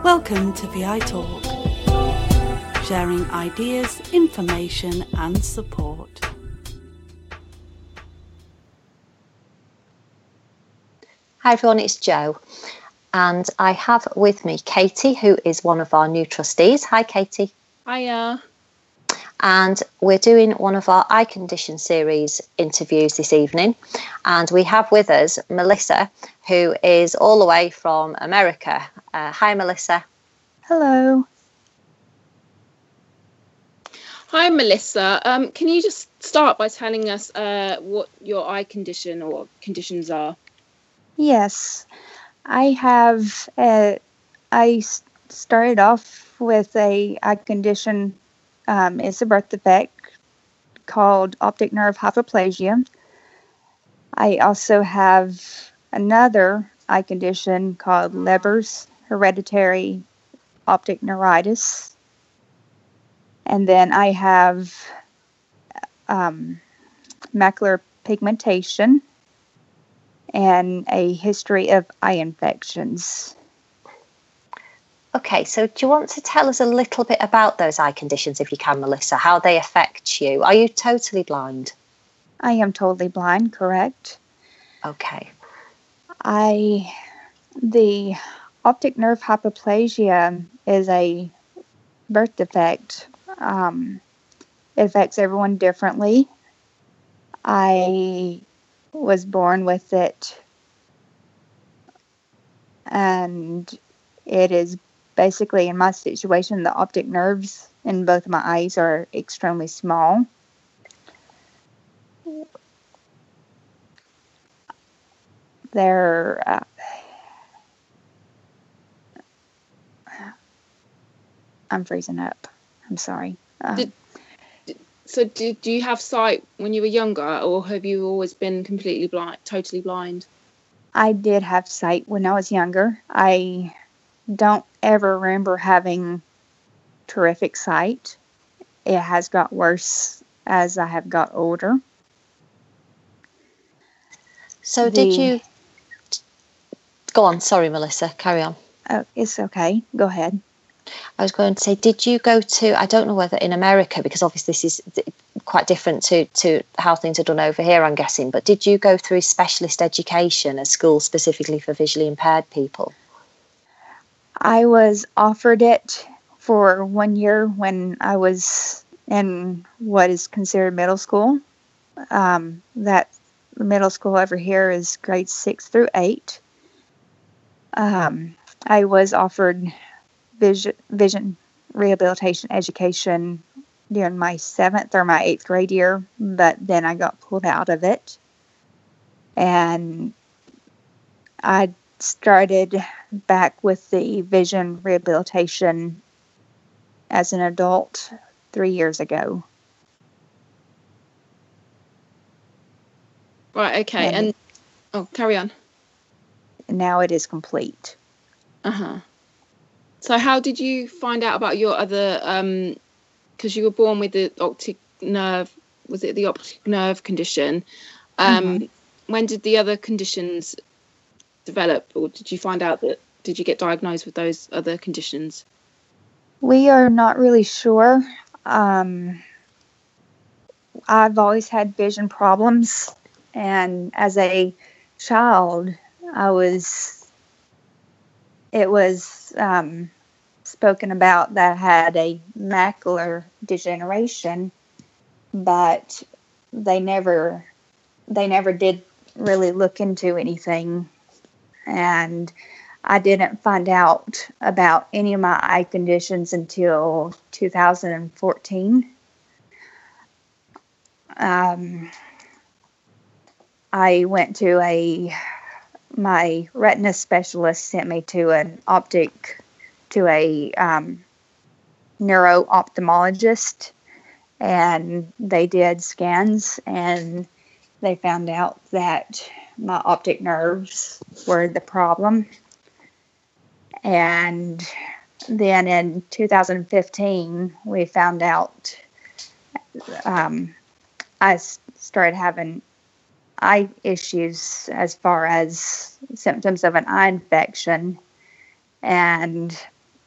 Welcome to VI Talk, sharing ideas, information and support. Hi everyone, it's Jo, and I have with me Katie, who is one of our new trustees. Hi Katie. Hiya. And we're doing one of our eye condition series interviews this evening, and we have with us Melissa, who is all the way from America. Hi Melissa. Hello. Hi Melissa. Can you just start by telling us what your eye condition or conditions are? Yes, I have. I started off with a eye condition. It's a birth defect called optic nerve hypoplasia. I also have another eye condition called Leber's hereditary optic neuritis. And then I have macular pigmentation and a history of eye infections. Okay, so do you want to tell us a little bit about those eye conditions, if you can, Melissa, how they affect you? Are you totally blind? I am totally blind, correct. Okay. The optic nerve hypoplasia is a birth defect. It affects everyone differently. I was born with it, and it is basically, in my situation, the optic nerves in both of my eyes are extremely small. They're I'm freezing up. I'm sorry. So do you have sight when you were younger, or have you always been completely blind, totally blind? I did have sight when I was younger. I don't ever remember having terrific sight. It has got worse as I have got older. So did you... Go on, sorry Melissa, carry on. Oh, it's okay. Go ahead. I was going to say, did you go to, I don't know whether in America, because obviously this is quite different to how things are done over here, I'm guessing, but did you go through specialist education, a school specifically for visually impaired people? I was offered it for 1 year when I was in what is considered middle school. That middle school over here is grades 6 through 8. I was offered vision rehabilitation education during my 7th or my 8th grade year, but then I got pulled out of it. And I started back with the vision rehabilitation as an adult 3 years ago. Right, okay. Carry on. Now it is complete. Uh-huh. So how did you find out about your other, because you were born with the optic nerve, was it the optic nerve condition? When did the other conditions develop, or did you get diagnosed with those other conditions? We are not really sure. I've always had vision problems, and as a child, it was spoken about that I had a macular degeneration, but they never did really look into anything, and I didn't find out about any of my eye conditions until 2014. I went to my retina specialist sent me to a neuro-ophthalmologist, and they did scans, and they found out that my optic nerves were the problem. And then in 2015, we found out I started having eye issues as far as symptoms of an eye infection. And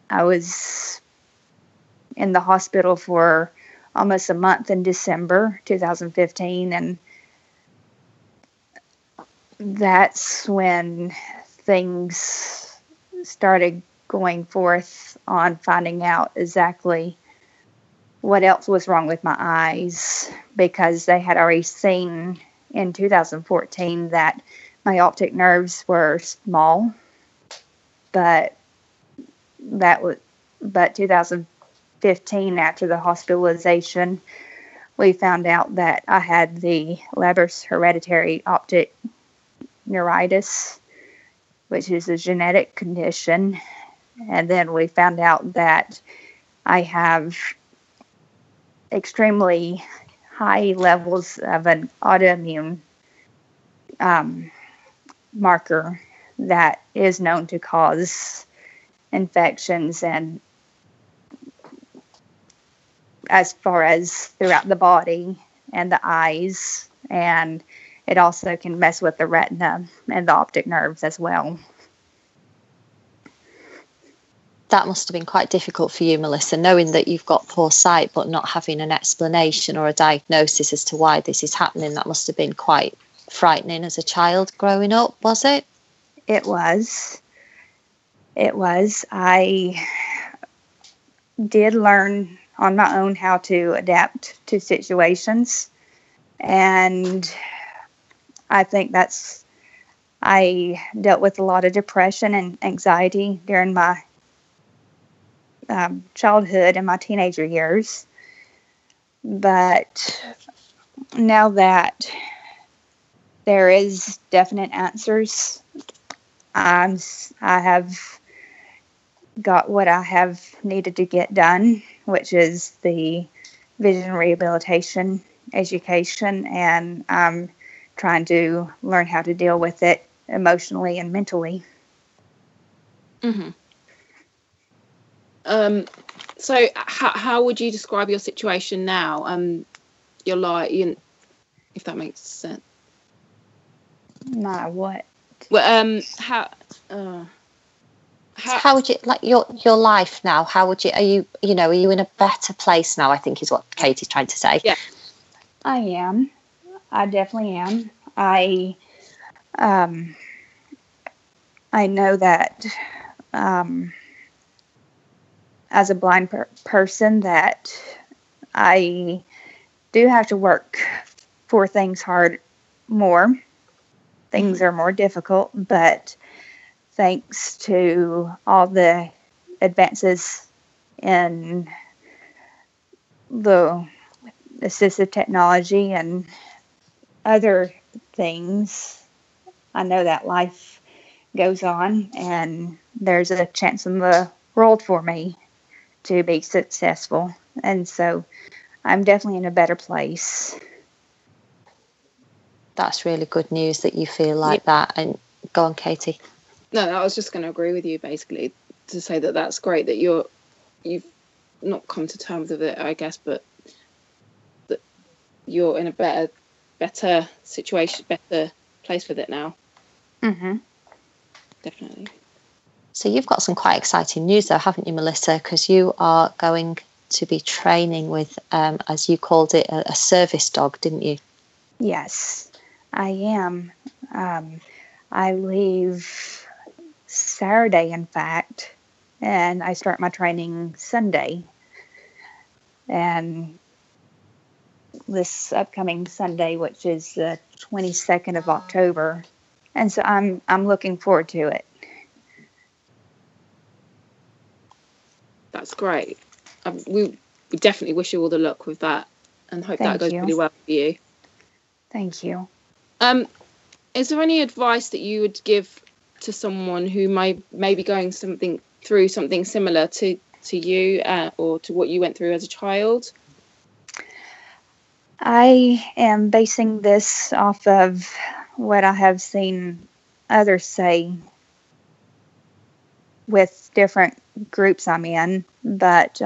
I was in the hospital for almost a month in December 2015, and that's when things started going forth on finding out exactly what else was wrong with my eyes, because they had already seen in 2014 that my optic nerves were small, but 2015, after the hospitalization, we found out that I had the Leber's hereditary optic neuritis, which is a genetic condition. And then we found out that I have extremely high levels of an autoimmune marker that is known to cause infections, and as far as throughout the body and the eyes, and it also can mess with the retina and the optic nerves as well. That must have been quite difficult for you, Melissa, knowing that you've got poor sight but not having an explanation or a diagnosis as to why this is happening. That must have been quite frightening as a child growing up, was it? It was. I did learn on my own how to adapt to situations, and I think I dealt with a lot of depression and anxiety during my childhood and my teenager years. But now that there is definite answers, I have got what I have needed to get done, which is the vision rehabilitation education, and I'm trying to learn how to deal with it emotionally and mentally. Mm-hmm. So how would you describe your situation now? Your life, if that makes sense. My what? Well, how would you like your life now? How would you? Are you in a better place now? I think is what Katie's trying to say. Yeah, I am. I definitely am. I know that as a blind person that I do have to work for things hard more. Things are more difficult, but thanks to all the advances in the assistive technology and other things, I know that life goes on and there's a chance in the world for me to be successful. And so I'm definitely in a better place. That's really good news that you feel like that. And go on, Katie. No, I was just going to agree with you, basically, to say that that's great that you've not come to terms with it, I guess, but that you're in a better situation, better place with it now. Mm-hmm. Definitely. So you've got some quite exciting news, though, haven't you, Melissa? Because you are going to be training with, as you called it, a service dog, didn't you? Yes, I am. I leave Saturday, in fact, and I start my training Sunday. And this upcoming Sunday, which is the 22nd of October, and so I'm looking forward to it. That's great. We definitely wish you all the luck with that, and hope that goes really well for you. Thank you. Is there any advice that you would give to someone who may be going through something similar to you or to what you went through as a child? I am basing this off of what I have seen others say with different groups I'm in, but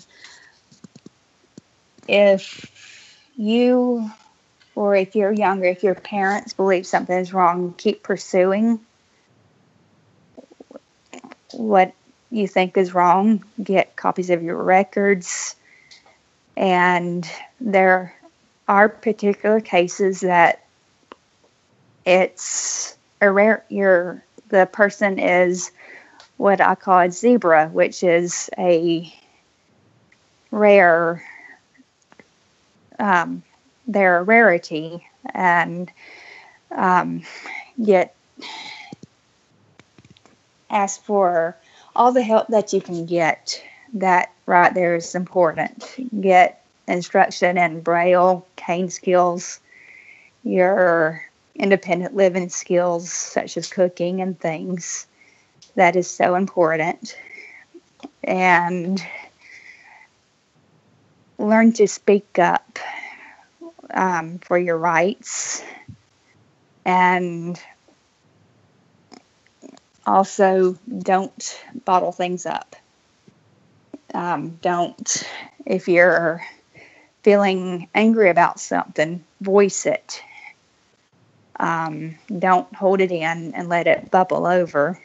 if you, or if you're younger, if your parents believe something is wrong, keep pursuing you think is wrong, get copies of your records. And there are particular cases that it's a rare, the person is what I call a zebra, which is a rare, they're a rarity, and get ask for all the help that you can get. That right there is important. Get instruction in Braille, cane skills, your independent living skills such as cooking and things. That is so important. And learn to speak up for your rights. And also don't bottle things up. Don't, if you're feeling angry about something, voice it. Don't hold it in and let it bubble over.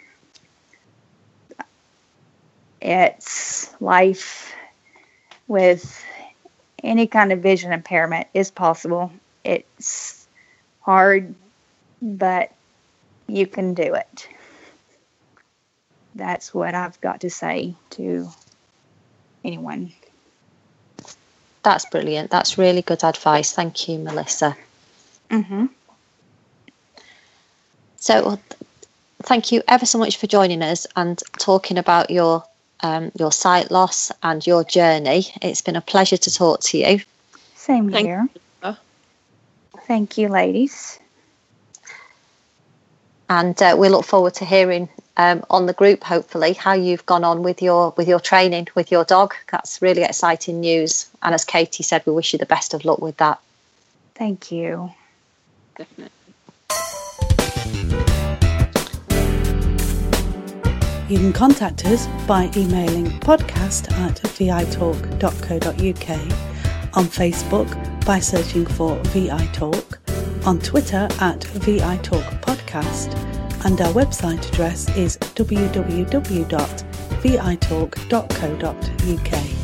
It's life with any kind of vision impairment is possible. It's hard, but you can do it. That's what I've got to say to anyone. That's brilliant. That's really good advice. Thank you, Melissa. Mm-hmm. So thank you ever so much for joining us and talking about your sight loss and your journey. It's been a pleasure to talk to you. Same here. Thank you, ladies. And we look forward to hearing on the group, hopefully, how you've gone on with your training with your dog. That's really exciting news. And as Katie said, we wish you the best of luck with that. Thank you. Definitely. You can contact us by emailing podcast@vitalk.co.uk, on Facebook by searching for VI Talk, on Twitter @VITalkPodcast, and our website address is www.vitalk.co.uk.